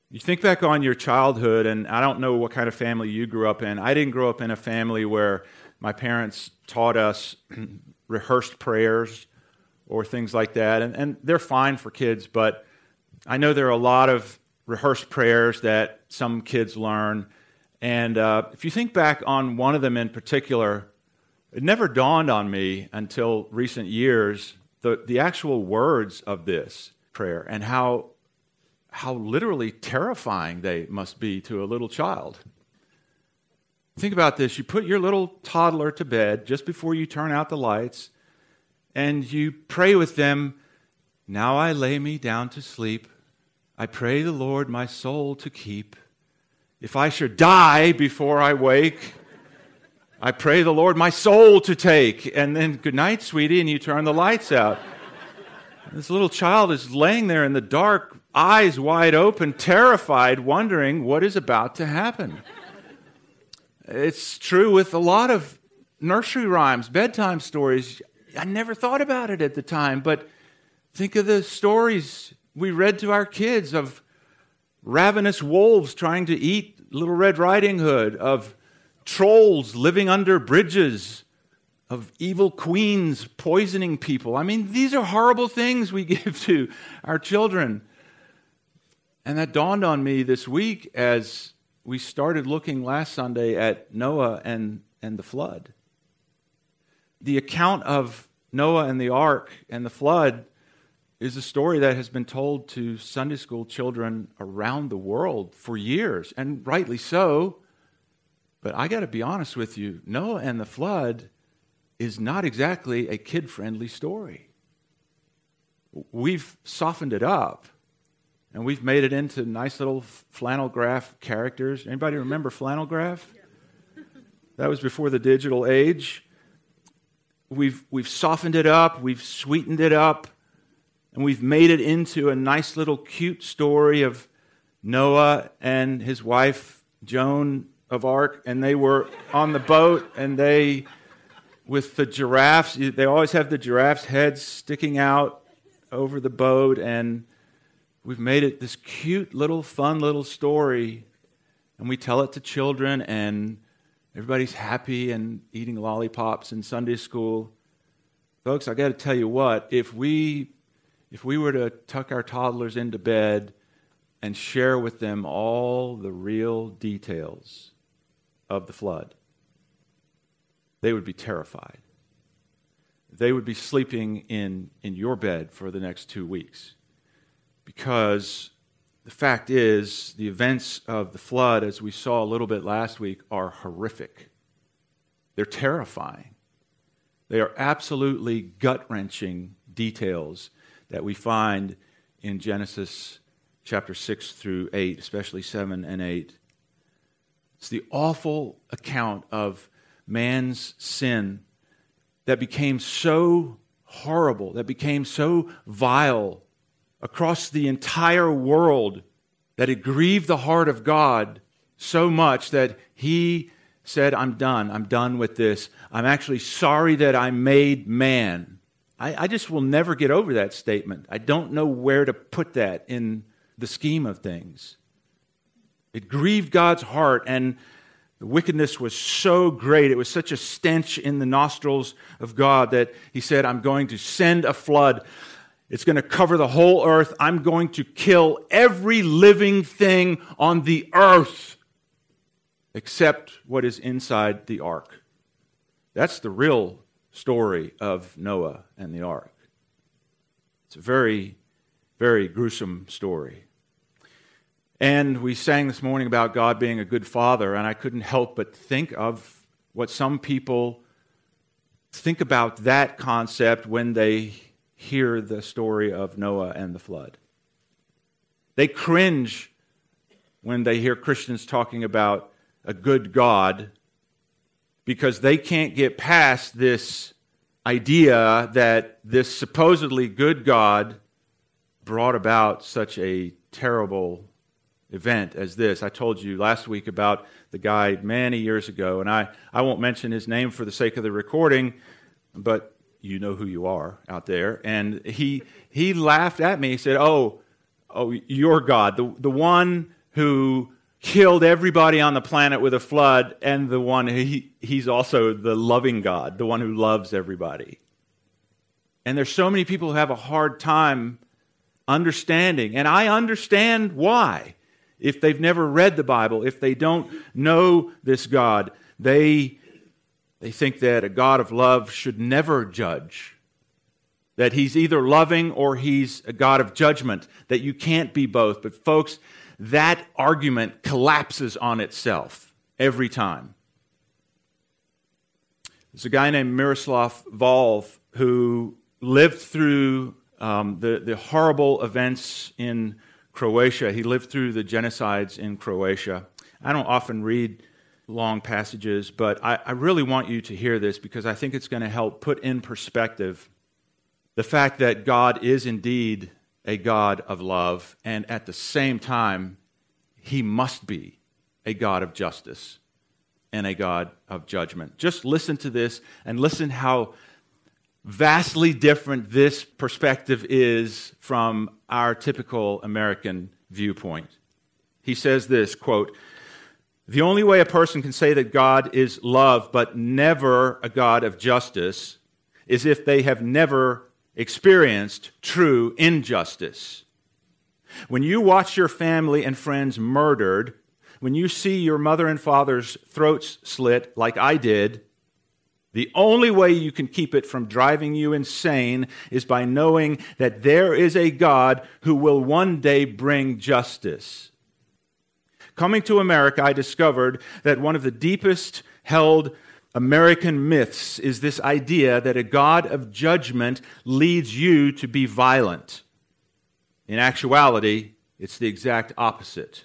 You think back on your childhood, and I don't know what kind of family you grew up in. I didn't grow up in a family where my parents taught us rehearsed prayers or things like that, and they're fine for kids, but I know there are a lot of rehearsed prayers that some kids learn, and if you think back on one of them in particular, it never dawned on me until recent years the actual words of this prayer and how literally terrifying they must be to a little child. Think about this. You put your little toddler to bed just before you turn out the lights, and you pray with them, "Now I lay me down to sleep. I pray the Lord my soul to keep. If I should die before I wake, I pray the Lord my soul to take." And then, "Good night, sweetie," and you turn the lights out. This little child is laying there in the dark, eyes wide open, terrified, wondering what is about to happen. It's true with a lot of nursery rhymes, bedtime stories. I never thought about it at the time, but think of the stories we read to our kids of ravenous wolves trying to eat Little Red Riding Hood, of trolls living under bridges, of evil queens poisoning people. I mean, these are horrible things we give to our children. And that dawned on me this week as we started looking last Sunday at Noah and the flood. The account of Noah and the ark and the flood is a story that has been told to Sunday school children around the world for years, and rightly so. But I got to be honest with you, Noah and the flood is not exactly a kid-friendly story. We've softened it up, and we've made it into nice little flannel graph characters. Anybody remember flannel graph? That was before the digital age. We've softened it up, we've sweetened it up, and we've made it into a nice little cute story of Noah and his wife, Joan of Arc, and they were on the boat, and they, with the giraffes, they always have the giraffes' heads sticking out over the boat, and we've made it this cute little, fun little story, and we tell it to children, and everybody's happy and eating lollipops in Sunday school. Folks, I got to tell you what, if we were to tuck our toddlers into bed and share with them all the real details of the flood, they would be terrified. They would be sleeping in your bed for the next 2 weeks. Because the fact is, the events of the flood, as we saw a little bit last week, are horrific. They're terrifying. They are absolutely gut-wrenching details that we find in Genesis chapter 6 through 8, especially 7 and 8. It's the awful account of man's sin that became so horrible, that became so vile across the entire world, that it grieved the heart of God so much that he said, I'm done with this. I'm actually sorry that I made man. I just will never get over that statement. I don't know where to put that in the scheme of things. It grieved God's heart, and the wickedness was so great, it was such a stench in the nostrils of God that he said, I'm going to send a flood. It's going to cover the whole earth. I'm going to kill every living thing on the earth except what is inside the ark. That's the real story of Noah and the ark. It's a very, very gruesome story. And we sang this morning about God being a good father, and I couldn't help but think of what some people think about that concept when they hear the story of Noah and the flood. They cringe when they hear Christians talking about a good God because they can't get past this idea that this supposedly good God brought about such a terrible event as this. I told you last week about the guy many years ago, and I won't mention his name for the sake of the recording, but you know who you are out there. And he laughed at me. He said, oh, your God, the one who killed everybody on the planet with a flood, and the one he's also the loving God, the one who loves everybody. And there's so many people who have a hard time understanding, and I understand why. If they've never read the Bible, if they don't know this God, they think that a God of love should never judge, that he's either loving or he's a God of judgment, that you can't be both. But folks, that argument collapses on itself every time. There's a guy named Miroslav Volf who lived through the horrible events in Croatia. He lived through the genocides in Croatia. I don't often read long passages, but I really want you to hear this because I think it's going to help put in perspective the fact that God is indeed a God of love, and at the same time, he must be a God of justice and a God of judgment. Just listen to this and listen how vastly different this perspective is from our typical American viewpoint. He says this, quote, "The only way a person can say that God is love but never a God of justice is if they have never experienced true injustice. When you watch your family and friends murdered, when you see your mother and father's throats slit like I did, the only way you can keep it from driving you insane is by knowing that there is a God who will one day bring justice. Coming to America, I discovered that one of the deepest held American myths is this idea that a God of judgment leads you to be violent. In actuality, it's the exact opposite.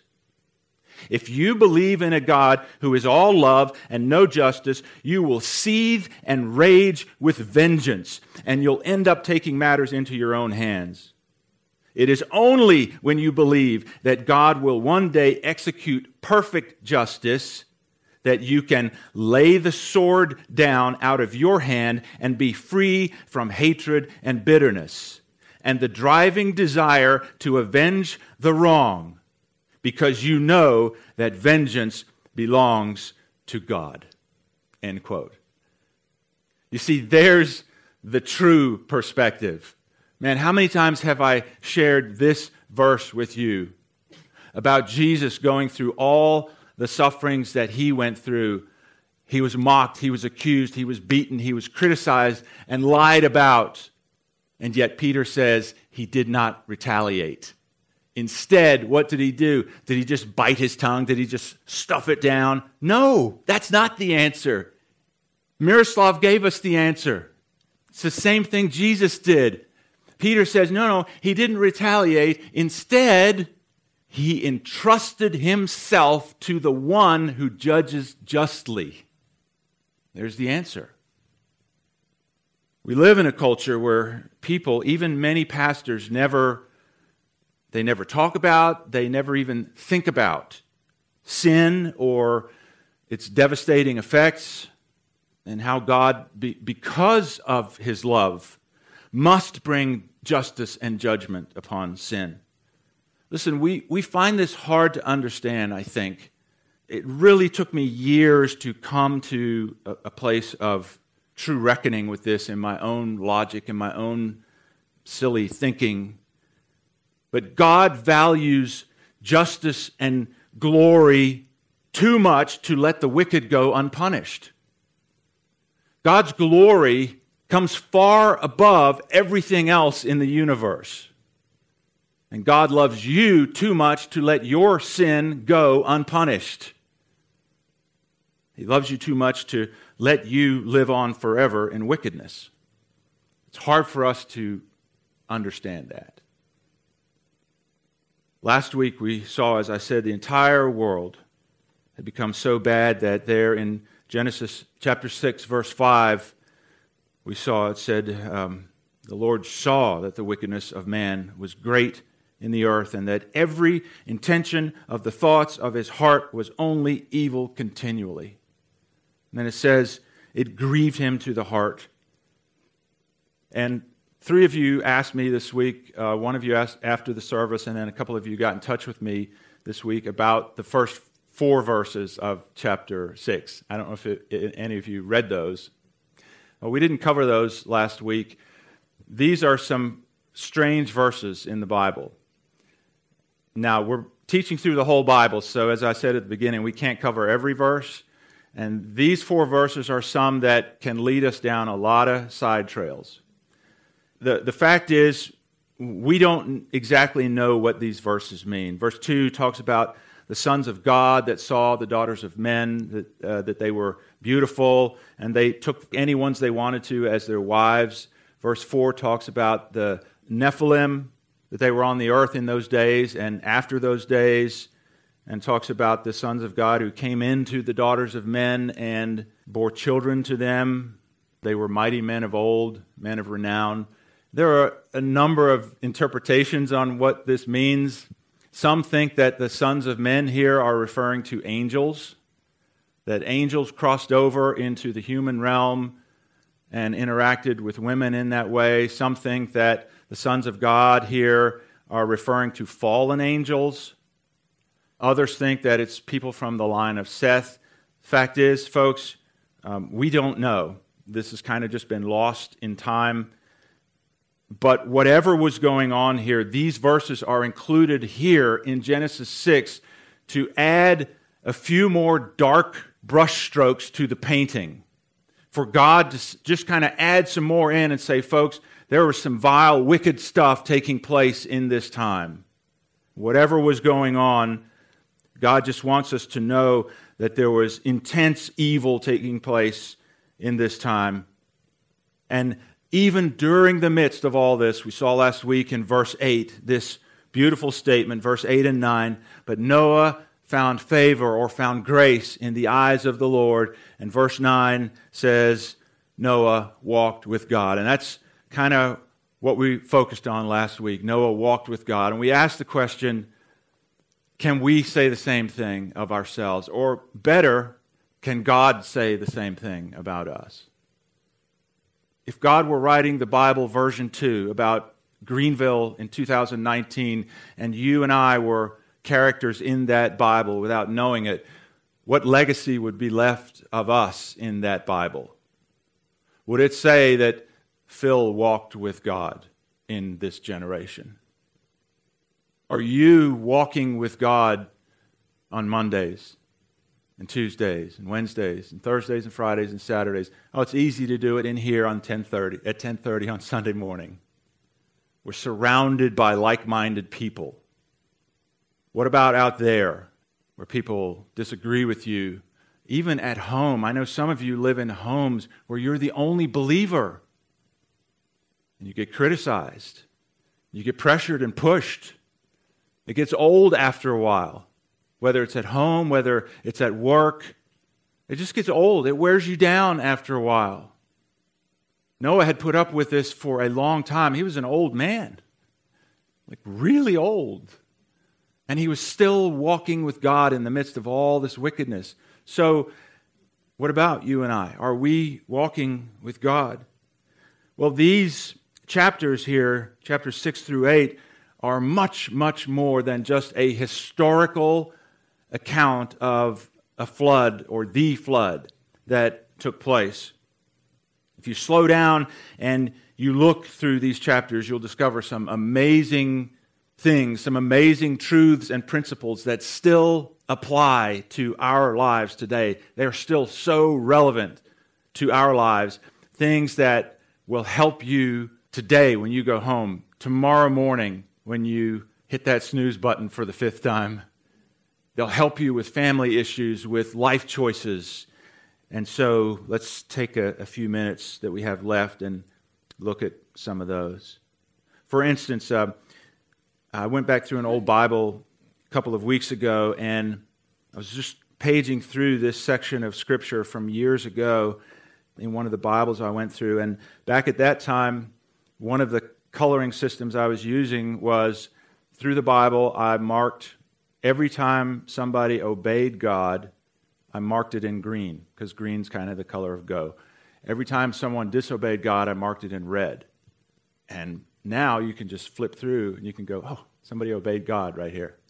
If you believe in a God who is all love and no justice, you will seethe and rage with vengeance, and you'll end up taking matters into your own hands. It is only when you believe that God will one day execute perfect justice that you can lay the sword down out of your hand and be free from hatred and bitterness and the driving desire to avenge the wrong, because you know that vengeance belongs to God." End quote. You see, there's the true perspective. Man, how many times have I shared this verse with you about Jesus going through all the sufferings that he went through? He was mocked, he was accused, he was beaten, he was criticized and lied about. And yet Peter says he did not retaliate. Instead, what did he do? Did he just bite his tongue? Did he just stuff it down? No, that's not the answer. Miroslav gave us the answer. It's the same thing Jesus did. Peter says, no, he didn't retaliate. Instead, he entrusted himself to the one who judges justly. There's the answer. We live in a culture where people, even many pastors, they never talk about, they never even think about sin or its devastating effects, and how God, because of his love, must bring justice and judgment upon sin. Listen, we find this hard to understand, I think. It really took me years to come to a place of true reckoning with this in my own logic and my own silly thinking. But God values justice and glory too much to let the wicked go unpunished. God's glory comes far above everything else in the universe. And God loves you too much to let your sin go unpunished. He loves you too much to let you live on forever in wickedness. It's hard for us to understand that. Last week we saw, as I said, the entire world had become so bad that there in Genesis chapter 6, verse 5, we saw it said, the Lord saw that the wickedness of man was great in the earth, and that every intention of the thoughts of his heart was only evil continually. And then it says, it grieved him to the heart. And 3 of you asked me this week, one of you asked after the service, and then a couple of you got in touch with me this week about the first 4 verses of chapter 6. I don't know if any of you read those. Well, we didn't cover those last week. These are some strange verses in the Bible. Now, we're teaching through the whole Bible, so as I said at the beginning, we can't cover every verse. And these 4 verses are some that can lead us down a lot of side trails. The fact is, we don't exactly know what these verses mean. Verse 2 talks about the sons of God that saw the daughters of men, that they were beautiful, and they took any ones they wanted to as their wives. Verse 4 talks about the Nephilim, that they were on the earth in those days and after those days, and talks about the sons of God who came into the daughters of men and bore children to them. They were mighty men of old, men of renown. There are a number of interpretations on what this means. Some think that the sons of men here are referring to angels, that angels crossed over into the human realm and interacted with women in that way. Some think that the sons of God here are referring to fallen angels. Others think that it's people from the line of Seth. Fact is, folks, we don't know. This has kind of just been lost in time. But whatever was going on here, these verses are included here in Genesis 6 to add a few more dark brushstrokes to the painting. For God to just kind of add some more in and say, folks, there was some vile, wicked stuff taking place in this time. Whatever was going on, God just wants us to know that there was intense evil taking place in this time. And even during the midst of all this, we saw last week in verse 8, this beautiful statement, verse 8 and 9, but Noah found favor or found grace in the eyes of the Lord. And verse 9 says, Noah walked with God. And that's kind of what we focused on last week. Noah walked with God. And we asked the question, can we say the same thing of ourselves? Or better, can God say the same thing about us? If God were writing the Bible version 2 about Greenville in 2019, and you and I were characters in that Bible without knowing it, what legacy would be left of us in that Bible? Would it say that Phil walked with God in this generation? Are you walking with God on Mondays and Tuesdays and Wednesdays and Thursdays and Fridays and Saturdays? Oh, it's easy to do it in here on 10:30 on Sunday morning. We're surrounded by like-minded people. What about out there where people disagree with you? Even at home, I know some of you live in homes where you're the only believer. And you get criticized. You get pressured and pushed. It gets old after a while. Whether it's at home, whether it's at work, it just gets old. It wears you down after a while. Noah had put up with this for a long time. He was an old man, like really old. And he was still walking with God in the midst of all this wickedness. So, what about you and I? Are we walking with God? Well, these chapters here, chapters 6 through 8, are much, much more than just a historical account of a flood or the flood that took place. If you slow down and you look through these chapters, you'll discover some amazing things, some amazing truths and principles that still apply to our lives today. They're still so relevant to our lives. Things that will help you today when you go home, tomorrow morning when you hit that snooze button for the 5th time. They'll help you with family issues, with life choices. And so let's take a few minutes that we have left and look at some of those. For instance, I went back through an old Bible a couple of weeks ago, and I was just paging through this section of Scripture from years ago in one of the Bibles I went through. And back at that time, one of the coloring systems I was using was, through the Bible, I marked every time somebody obeyed God, I marked it in green, because green's kind of the color of go. Every time someone disobeyed God, I marked it in red. And now you can just flip through and you can go, oh, somebody obeyed God right here.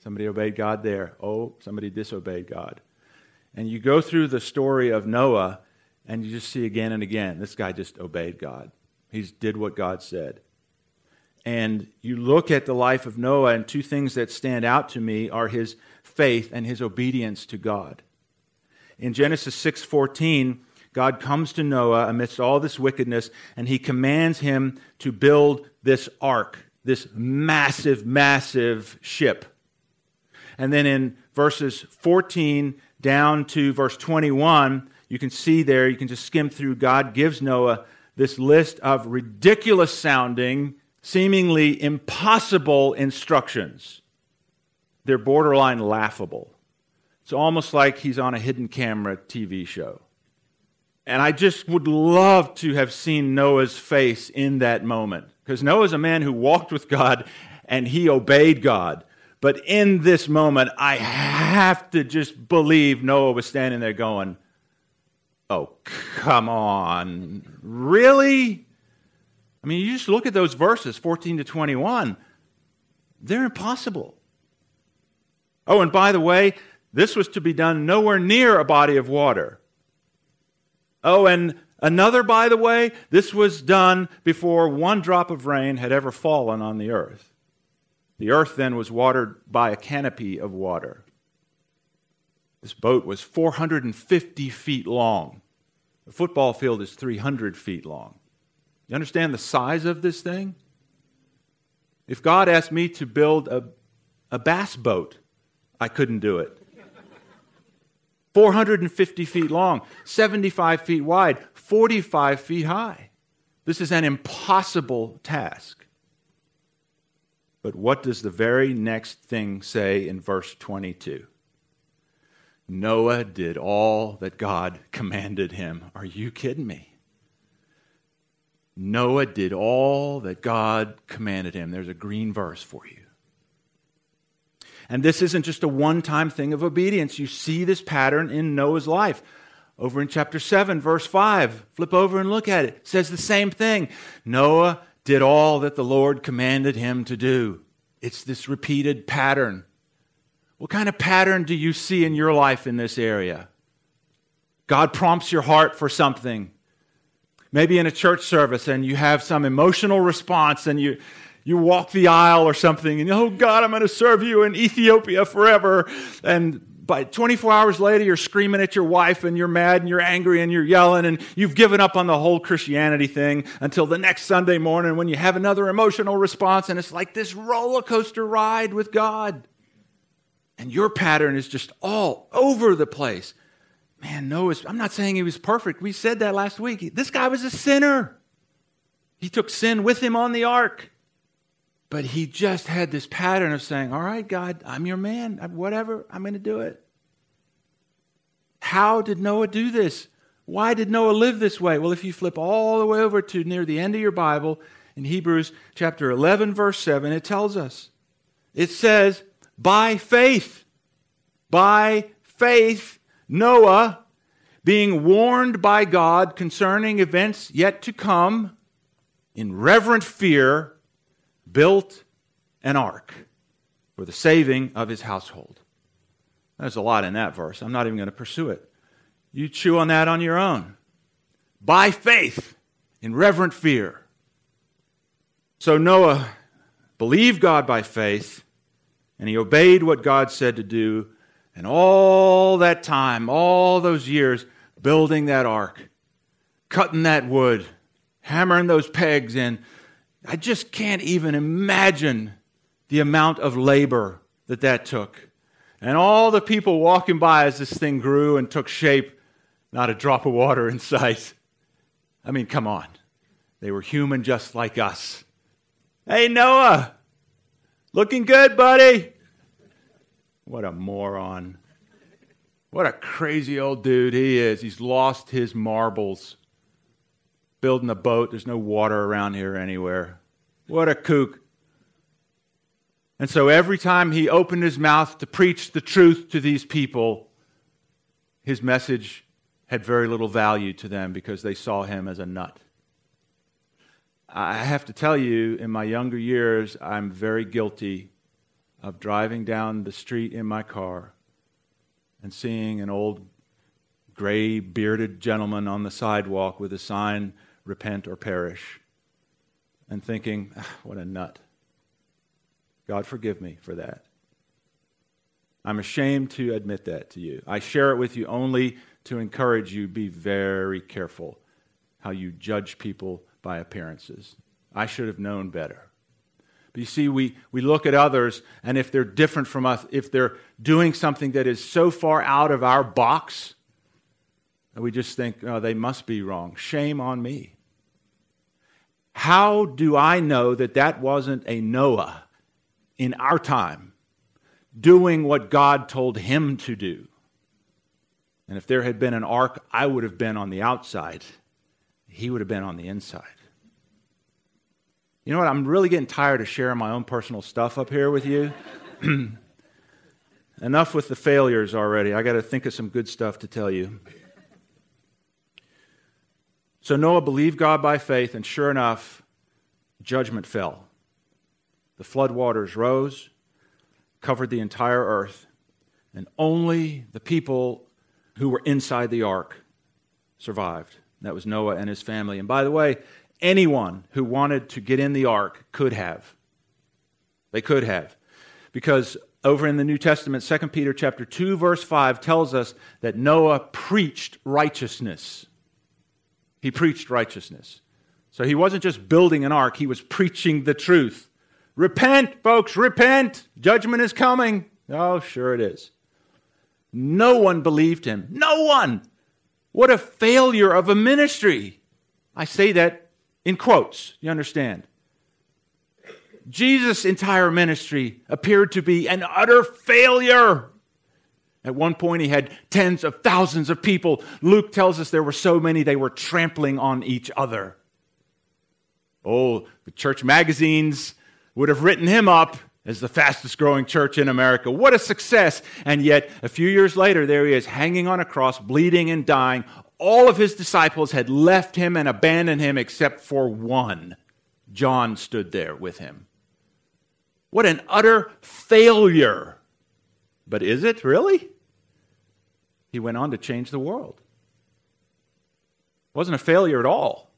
Somebody obeyed God there. Oh, somebody disobeyed God. And you go through the story of Noah, and you just see again and again, this guy just obeyed God. He did what God said. And you look at the life of Noah, and two things that stand out to me are his faith and his obedience to God. In Genesis 6:14, God comes to Noah amidst all this wickedness, and he commands him to build this ark, this massive, massive ship. And then in verses 14 down to verse 21, you can see there, you can just skim through, God gives Noah this list of ridiculous sounding, seemingly impossible instructions. They're borderline laughable. It's almost like he's on a hidden camera TV show. And I just would love to have seen Noah's face in that moment. Because Noah's a man who walked with God and he obeyed God. But in this moment, I have to just believe Noah was standing there going, oh, come on. Really? I mean, you just look at those verses, 14 to 21. They're impossible. Oh, and by the way, this was to be done nowhere near a body of water. Oh, and another, by the way, this was done before one drop of rain had ever fallen on the earth. The earth then was watered by a canopy of water. This boat was 450 feet long. The football field is 300 feet long. You understand the size of this thing? If God asked me to build a bass boat, I couldn't do it. 450 feet long, 75 feet wide, 45 feet high. This is an impossible task. But what does the very next thing say in verse 22? Noah did all that God commanded him. Are you kidding me? Noah did all that God commanded him. There's a green verse for you. And this isn't just a one-time thing of obedience. You see this pattern in Noah's life. Over in chapter 7, verse 5, flip over and look at it. It says the same thing. Noah did all that the Lord commanded him to do. It's this repeated pattern. What kind of pattern do you see in your life in this area? God prompts your heart for something. Maybe in a church service and you have some emotional response and you walk the aisle or something and, oh God, I'm going to serve you in Ethiopia forever. And by 24 hours later, you're screaming at your wife and you're mad and you're angry and you're yelling and you've given up on the whole Christianity thing until the next Sunday morning when you have another emotional response and it's like this roller coaster ride with God. And your pattern is just all over the place. Man, I'm not saying he was perfect. We said that last week. This guy was a sinner. He took sin with him on the ark. But he just had this pattern of saying, all right, God, I'm your man. Whatever, I'm going to do it. How did Noah do this? Why did Noah live this way? Well, if you flip all the way over to near the end of your Bible, in Hebrews chapter 11, verse 7, it tells us. It says, by faith, Noah, being warned by God concerning events yet to come, in reverent fear, built an ark for the saving of his household. There's a lot in that verse. I'm not even going to pursue it. You chew on that on your own. By faith, in reverent fear. So Noah believed God by faith, and he obeyed what God said to do. And all that time, all those years, building that ark, cutting that wood, hammering those pegs in, I just can't even imagine the amount of labor that took. And all the people walking by as this thing grew and took shape, not a drop of water in sight. I mean, come on. They were human just like us. Hey, Noah, looking good, buddy. What a moron. What a crazy old dude he is. He's lost his marbles. Building a boat. There's no water around here anywhere. What a kook. And so every time he opened his mouth to preach the truth to these people, his message had very little value to them because they saw him as a nut. I have to tell you, in my younger years, I'm very guilty of driving down the street in my car and seeing an old gray bearded gentleman on the sidewalk with a sign, "Repent or perish," and thinking, what a nut. God forgive me for that. I'm ashamed to admit that to you. I share it with you only to encourage you, be very careful how you judge people by appearances. I should have known better. But you see, we look at others, and if they're different from us, if they're doing something that is so far out of our box, we just think, oh, they must be wrong. Shame on me. How do I know that that wasn't a Noah in our time doing what God told him to do? And if there had been an ark, I would have been on the outside. He would have been on the inside. You know what? I'm really getting tired of sharing my own personal stuff up here with you. Enough with the failures already. I got to think of some good stuff to tell you. So Noah believed God by faith, and sure enough, judgment fell. The flood waters rose, covered the entire earth, and only the people who were inside the ark survived. That was Noah and his family. And by the way, anyone who wanted to get in the ark could have. They could have. Because over in the New Testament, 2 Peter chapter 2, verse 5 tells us that Noah preached righteousness. He preached righteousness. So he wasn't just building an ark, he was preaching the truth. Repent, folks, repent. Judgment is coming. Oh, sure it is. No one believed him. No one. What a failure of a ministry. I say that in quotes, you understand. Jesus' entire ministry appeared to be an utter failure. At one point, he had tens of thousands of people. Luke tells us there were so many they were trampling on each other. Oh, the church magazines would have written him up as the fastest growing church in America. What a success. And yet, a few years later, there he is hanging on a cross, bleeding and dying. All of his disciples had left him and abandoned him except for one. John stood there with him. What an utter failure. But is it really? He went on to change the world. It wasn't a failure at all.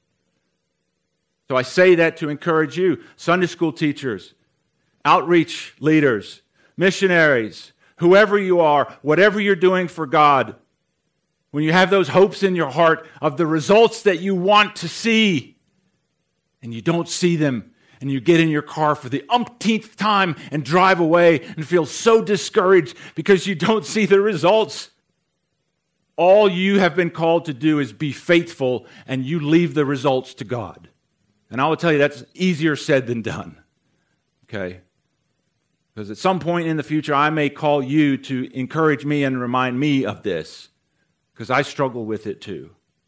So I say that to encourage you, Sunday school teachers, outreach leaders, missionaries, whoever you are, whatever you're doing for God, when you have those hopes in your heart of the results that you want to see, and you don't see them, and you get in your car for the umpteenth time and drive away and feel so discouraged because you don't see the results. All you have been called to do is be faithful, and you leave the results to God. And I will tell you that's easier said than done. Okay? Because at some point in the future, I may call you to encourage me and remind me of this, because I struggle with it too.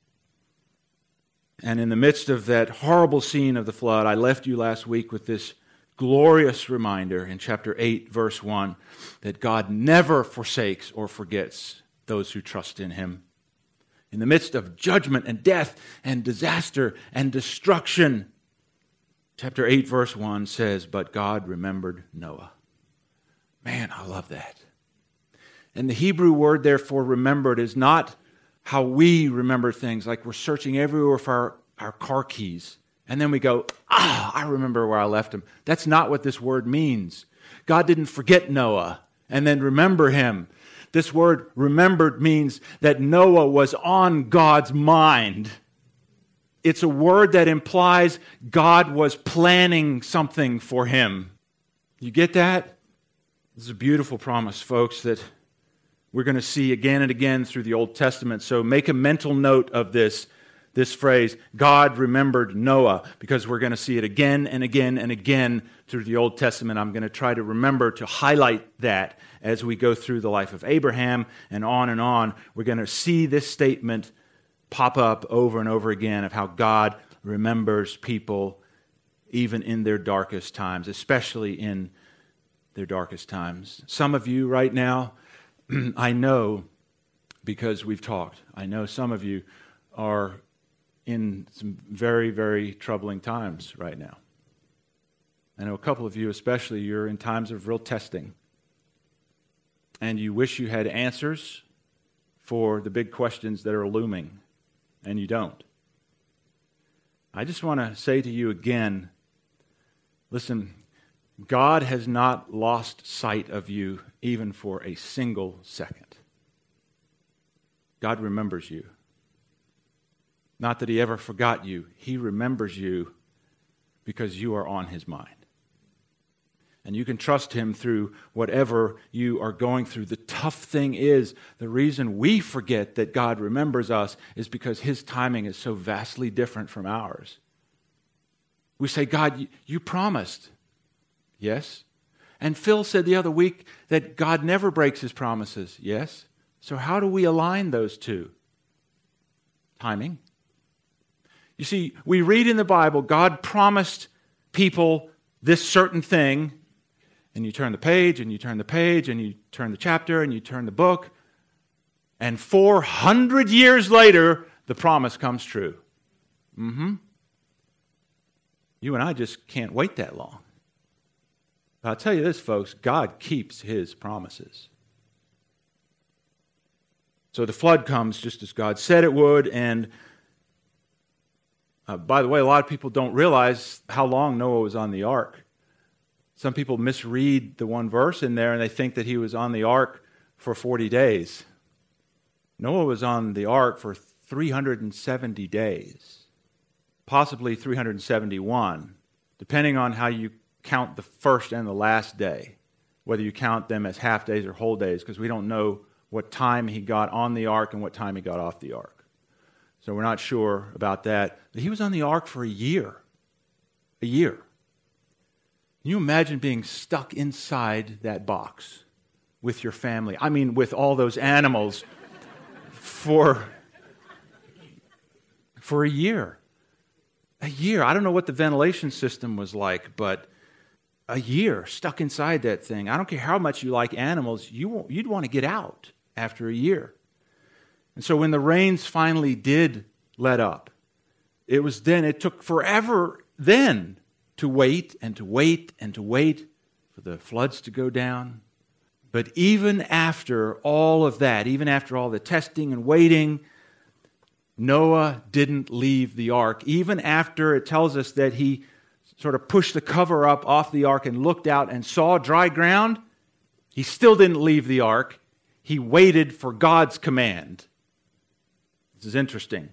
And in the midst of that horrible scene of the flood, I left you last week with this glorious reminder in chapter 8, verse 1, that God never forsakes or forgets those who trust in him. In the midst of judgment and death and disaster and destruction, chapter 8, verse 1 says, but God remembered Noah. Man, I love that. And the Hebrew word, therefore, remembered, is not how we remember things, like we're searching everywhere for our car keys. And then we go, I remember where I left them. That's not what this word means. God didn't forget Noah and then remember him. This word remembered means that Noah was on God's mind. It's a word that implies God was planning something for him. You get that? This is a beautiful promise, folks, that we're going to see again and again through the Old Testament. So make a mental note of this phrase, God remembered Noah, because we're going to see it again and again and again through the Old Testament. I'm going to try to remember to highlight that as we go through the life of Abraham and on and on. We're going to see this statement pop up over and over again of how God remembers people even in their darkest times, especially in their darkest times. Some of you right now, I know because we've talked, I know some of you are in some very, very troubling times right now. I know a couple of you especially, you're in times of real testing. And you wish you had answers for the big questions that are looming, and you don't. I just want to say to you again, listen, God has not lost sight of you even for a single second. God remembers you. Not that He ever forgot you. He remembers you because you are on His mind. And you can trust Him through whatever you are going through. The tough thing is, the reason we forget that God remembers us is because His timing is so vastly different from ours. We say, God, you promised. Yes. And Phil said the other week that God never breaks His promises. Yes. So how do we align those two? Timing. You see, we read in the Bible, God promised people this certain thing, and you turn the page, and you turn the page, and you turn the chapter, and you turn the book, and 400 years later, the promise comes true. You and I just can't wait that long. But I'll tell you this, folks, God keeps His promises. So the flood comes just as God said it would, and by the way, a lot of people don't realize how long Noah was on the ark. Some people misread the one verse in there, and they think that he was on the ark for 40 days. Noah was on the ark for 370 days, possibly 371, depending on how you count the first and the last day, whether you count them as half days or whole days, because we don't know what time he got on the ark and what time he got off the ark. So we're not sure about that. But he was on the ark for a year. A year. Can you imagine being stuck inside that box with your family? I mean, with all those animals for a year. A year. I don't know what the ventilation system was like, but a year stuck inside that thing. I don't care how much you like animals, you'd want to get out after a year. And so when the rains finally did let up, it took forever then to wait and to wait and to wait for the floods to go down. But even after all of that, even after all the testing and waiting, Noah didn't leave the ark. Even after it tells us that he sort of pushed the cover up off the ark and looked out and saw dry ground, he still didn't leave the ark. He waited for God's command. This is interesting.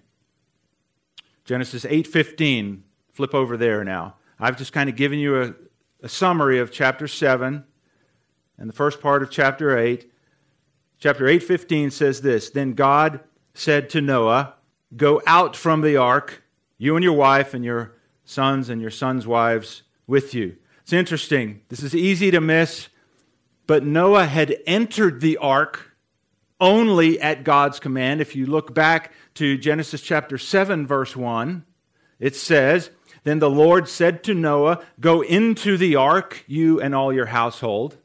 Genesis 8:15, flip over there now. I've just kind of given you a summary of chapter 7 and the first part of chapter 8. Chapter 8:15 says this, "Then God said to Noah, 'Go out from the ark, you and your wife and your sons and your sons' wives with you.'" It's interesting. This is easy to miss, but Noah had entered the ark only at God's command. If you look back to Genesis chapter 7, verse 1, it says, "Then the Lord said to Noah, 'Go into the ark, you and all your household.'"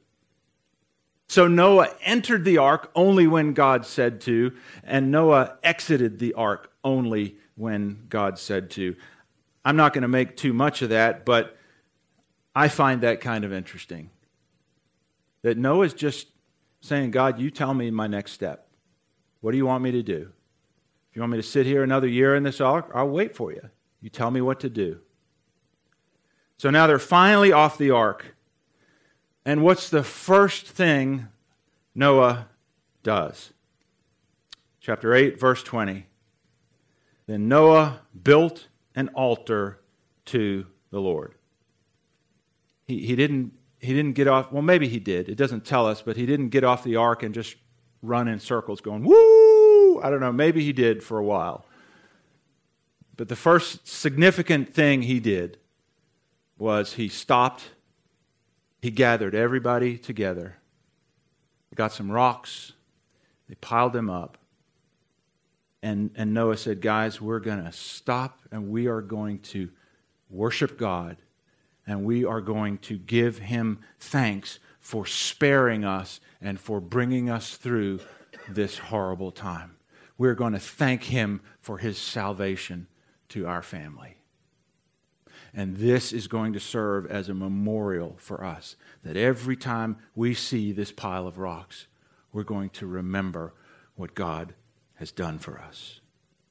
So Noah entered the ark only when God said to, and Noah exited the ark only when God said to. I'm not going to make too much of that, but I find that kind of interesting. That Noah's just saying, "God, you tell me my next step. What do you want me to do? If you want me to sit here another year in this ark, I'll wait for you. You tell me what to do." So now they're finally off the ark. And what's the first thing Noah does? Chapter 8, verse 20. "Then Noah built an altar to the Lord." He didn't get off, well, maybe he did. It doesn't tell us, but he didn't get off the ark and just run in circles going, "Woo!" I don't know, maybe he did for a while. But the first significant thing he did was he stopped. He gathered everybody together. They got some rocks. They piled them up. And Noah said, "Guys, we're going to stop and we are going to worship God. And we are going to give Him thanks for sparing us and for bringing us through this horrible time. We're going to thank Him for His salvation to our family." And this is going to serve as a memorial for us, that every time we see this pile of rocks, we're going to remember what God has done for us.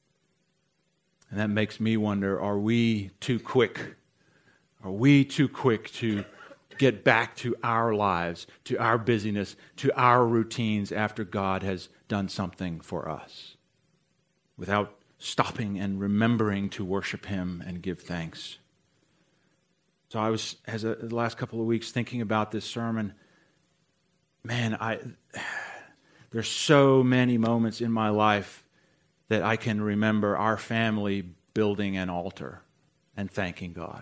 And that makes me wonder, are we too quick? Are we too quick to get back to our lives, to our busyness, to our routines after God has done something for us, without stopping and remembering to worship Him and give thanks? So I was, the last couple of weeks, thinking about this sermon. Man, there's so many moments in my life that I can remember our family building an altar and thanking God.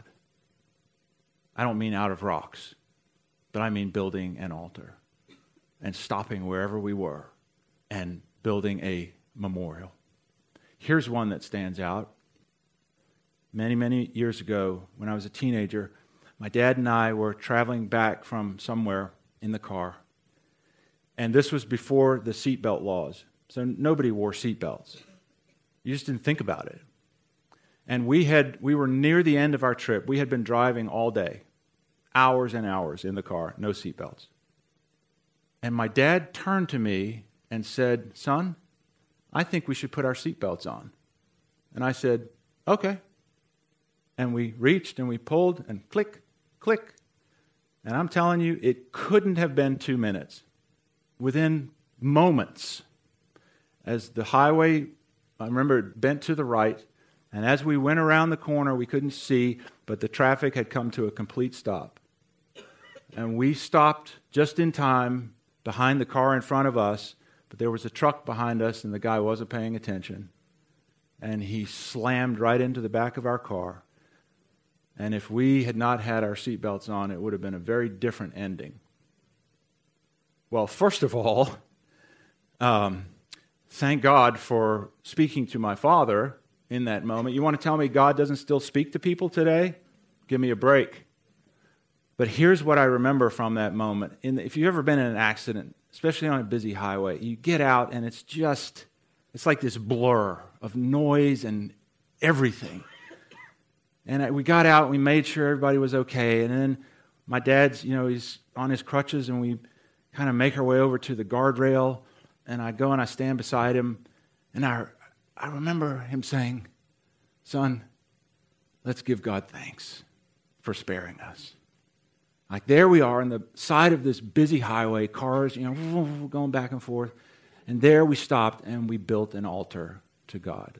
I don't mean out of rocks, but I mean building an altar and stopping wherever we were and building a memorial. Here's one that stands out. Many, many years ago, when I was a teenager, my dad and I were traveling back from somewhere in the car. And this was before the seatbelt laws. So nobody wore seatbelts. You just didn't think about it. And we were near the end of our trip. We had been driving all day, hours and hours in the car, no seatbelts. And my dad turned to me and said, "Son, I think we should put our seatbelts on." And I said, "Okay." And we reached and we pulled and click, click. And I'm telling you, it couldn't have been 2 minutes. Within moments, as the highway, I remember, bent to the right, and as we went around the corner, we couldn't see, but the traffic had come to a complete stop. And we stopped just in time behind the car in front of us, but there was a truck behind us, and the guy wasn't paying attention. And he slammed right into the back of our car. And if we had not had our seatbelts on, it would have been a very different ending. Well, first of all, thank God for speaking to my father in that moment. You want to tell me God doesn't still speak to people today? Give me a break. But here's what I remember from that moment. If you've ever been in an accident, especially on a busy highway, you get out and it's like this blur of noise and everything. And we got out and we made sure everybody was okay. And then my dad's, he's on his crutches, and we kind of make our way over to the guardrail. And I go and I stand beside him. And I remember him saying, "Son, let's give God thanks for sparing us." Like, there we are on the side of this busy highway, cars, going back and forth. And there we stopped and we built an altar to God.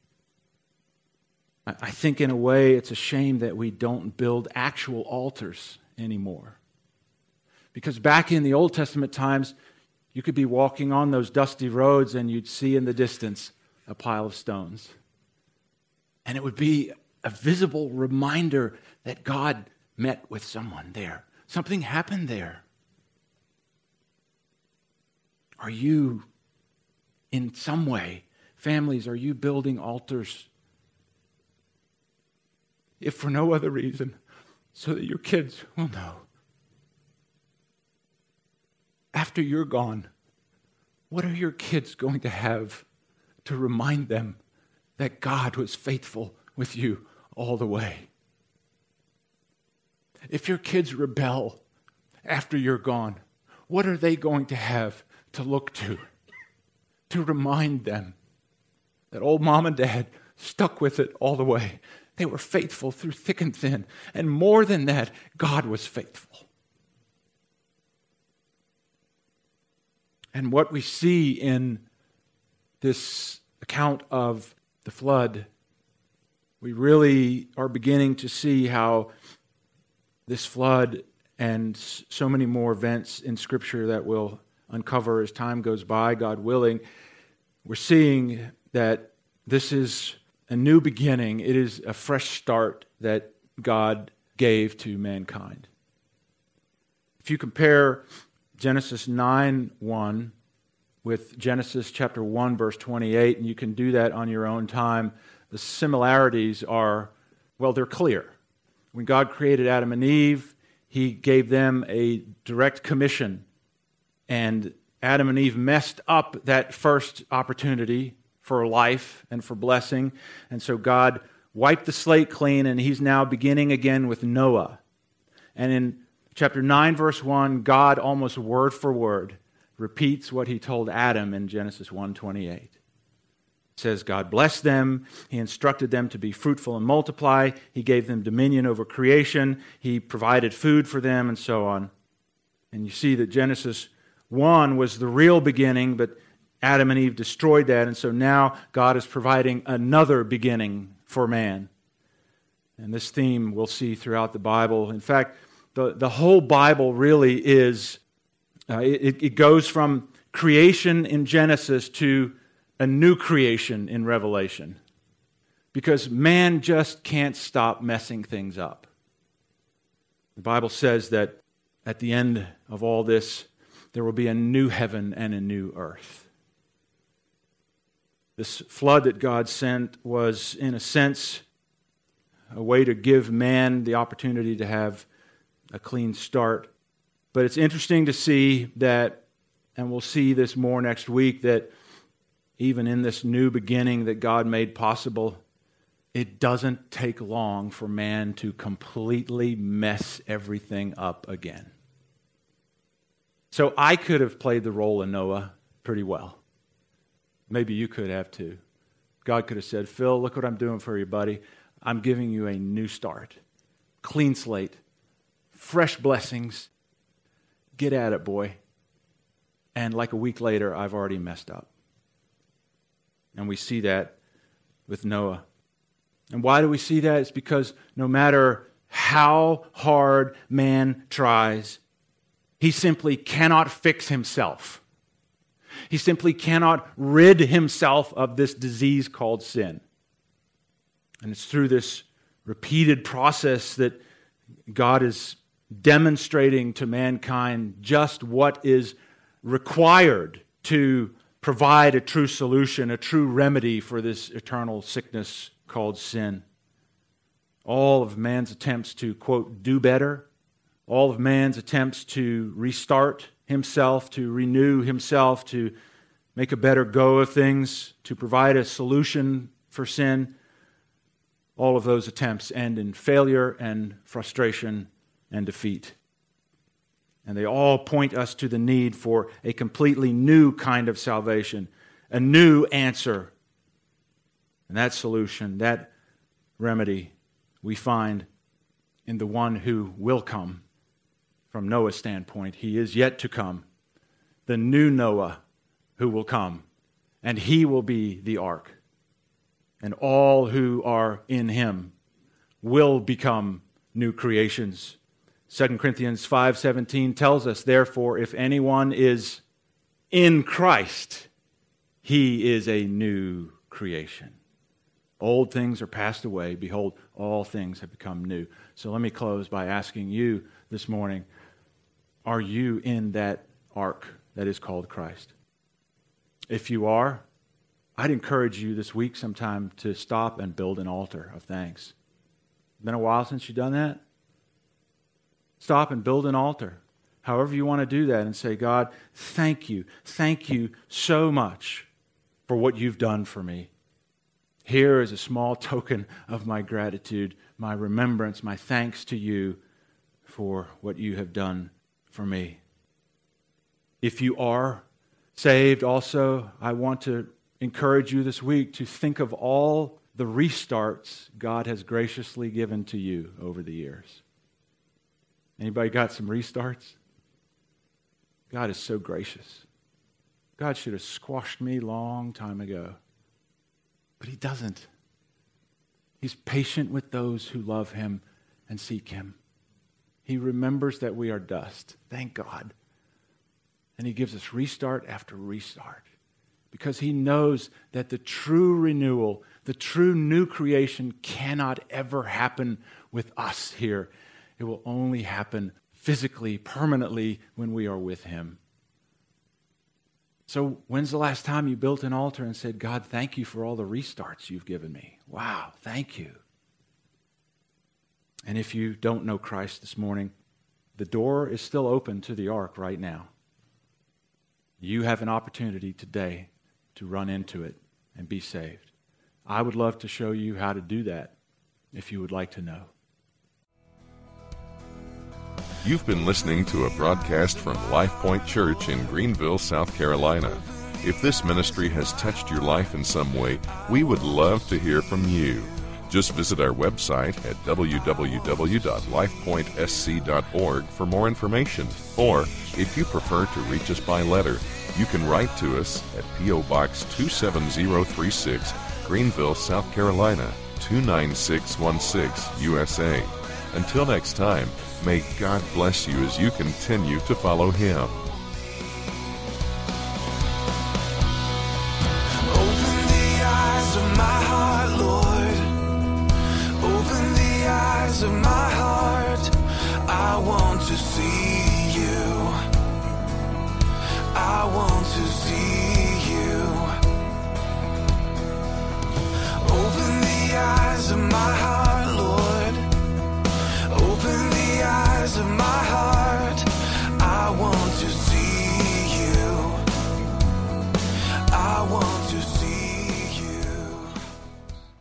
I think in a way it's a shame that we don't build actual altars anymore. Because back in the Old Testament times, you could be walking on those dusty roads and you'd see in the distance a pile of stones. And it would be a visible reminder that God met with someone there. Something happened there. Are you, in some way, families, are you building altars? If for no other reason, so that your kids will know. After you're gone, what are your kids going to have to remind them that God was faithful with you all the way? If your kids rebel after you're gone, what are they going to have to look to remind them that old mom and dad stuck with it all the way? They were faithful through thick and thin. And more than that, God was faithful. And what we see in this account of the flood, we really are beginning to see how this flood and so many more events in Scripture that we'll uncover as time goes by, God willing, we're seeing that this is a new beginning. It is a fresh start that God gave to mankind. If you compare Genesis 9:1 with Genesis chapter 1, verse 28, and you can do that on your own time, the similarities are, they're clear. When God created Adam and Eve, He gave them a direct commission, and Adam and Eve messed up that first opportunity for life and for blessing, and so God wiped the slate clean, and he's now beginning again with Noah. And in chapter 9, verse 1, God almost word for word repeats what he told Adam in Genesis 1:28. It says, God blessed them. He instructed them to be fruitful and multiply. He gave them dominion over creation. He provided food for them, and so on. And you see that Genesis 1 was the real beginning, but Adam and Eve destroyed that, and so now God is providing another beginning for man. And this theme we'll see throughout the Bible. In fact, the whole Bible really is, it goes from creation in Genesis to a new creation in Revelation. Because man just can't stop messing things up. The Bible says that at the end of all this, there will be a new heaven and a new earth. This flood that God sent was, in a sense, a way to give man the opportunity to have a clean start. But it's interesting to see that, and we'll see this more next week, that even in this new beginning that God made possible, it doesn't take long for man to completely mess everything up again. So I could have played the role of Noah pretty well. Maybe you could have too. God could have said, Phil, look what I'm doing for you, buddy. I'm giving you a new start. Clean slate. Fresh blessings. Get at it, boy. And like a week later, I've already messed up. And we see that with Noah. And why do we see that? It's because no matter how hard man tries, he simply cannot fix himself. He simply cannot rid himself of this disease called sin. And it's through this repeated process that God is demonstrating to mankind just what is required to provide a true solution, a true remedy for this eternal sickness called sin. All of man's attempts to, quote, do better, all of man's attempts to restart himself, to renew himself, to make a better go of things, to provide a solution for sin, all of those attempts end in failure and frustration and defeat. And they all point us to the need for a completely new kind of salvation, a new answer. And that solution, that remedy, we find in the one who will come. From Noah's standpoint, he is yet to come, the new Noah who will come, and he will be the ark. And all who are in him will become new creations. 2 Corinthians 5:17 tells us, therefore, if anyone is in Christ, he is a new creation. Old things are passed away. Behold, all things have become new. So let me close by asking you this morning, are you in that ark that is called Christ? If you are, I'd encourage you this week sometime to stop and build an altar of thanks. Been a while since you've done that? Stop and build an altar. However you want to do that and say, God, thank you so much for what you've done for me. Here is a small token of my gratitude, my remembrance, my thanks to you for what you have done for me. If you are saved also, I want to encourage you this week to think of all the restarts God has graciously given to you over the years. Anybody got some restarts? God is so gracious. God should have squashed me long time ago. But he doesn't. He's patient with those who love him and seek him. He remembers that we are dust. Thank God. And he gives us restart after restart. Because he knows that the true renewal, the true new creation cannot ever happen with us here. It will only happen physically, permanently, when we are with him. So when's the last time you built an altar and said, God, thank you for all the restarts you've given me? Wow, thank you. And if you don't know Christ this morning, the door is still open to the ark right now. You have an opportunity today to run into it and be saved. I would love to show you how to do that if you would like to know. You've been listening to a broadcast from Life Point Church in Greenville, South Carolina. If this ministry has touched your life in some way, we would love to hear from you. Just visit our website at www.lifepointsc.org for more information. Or, if you prefer to reach us by letter, you can write to us at P.O. Box 27036, Greenville, South Carolina, 29616, USA. Until next time, may God bless you as you continue to follow Him. Open the eyes of my heart, Lord. Open the eyes of my heart. I want to see you. I want to see